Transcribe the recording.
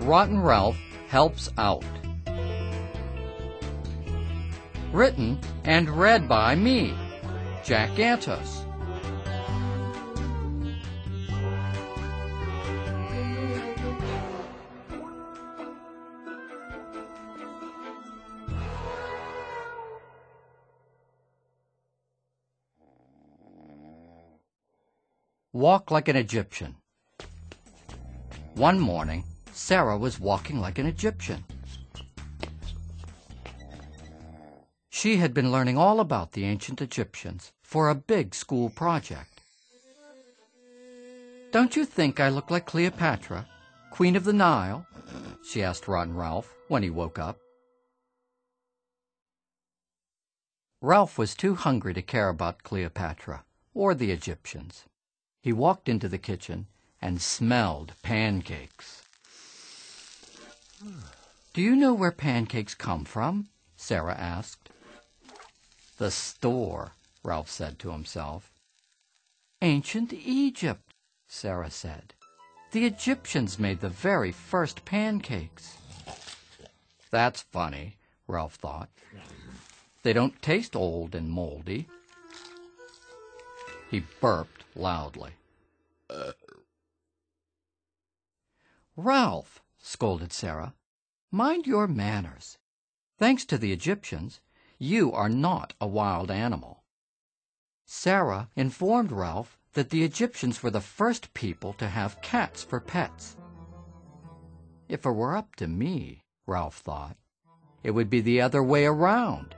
Rotten Ralph Helps Out. Written and read by me, Jack Gantos. Walk like an Egyptian. One morning, Sarah was walking like an Egyptian. She had been learning all about the ancient Egyptians for a big school project. "Don't you think I look like Cleopatra, Queen of the Nile?" she asked Rotten Ralph when he woke up. Ralph was too hungry to care about Cleopatra or the Egyptians. He walked into the kitchen and smelled pancakes. "Do you know where pancakes come from?" Sarah asked. "The store," Ralph said to himself. "Ancient Egypt," Sarah said. "The Egyptians made the very first pancakes." "That's funny," Ralph thought. "They don't taste old and moldy." He burped loudly. "Ralph," scolded Sarah, "mind your manners. Thanks to the Egyptians, you are not a wild animal." Sarah informed Ralph that the Egyptians were the first people to have cats for pets. If it were up to me, Ralph thought, it would be the other way around.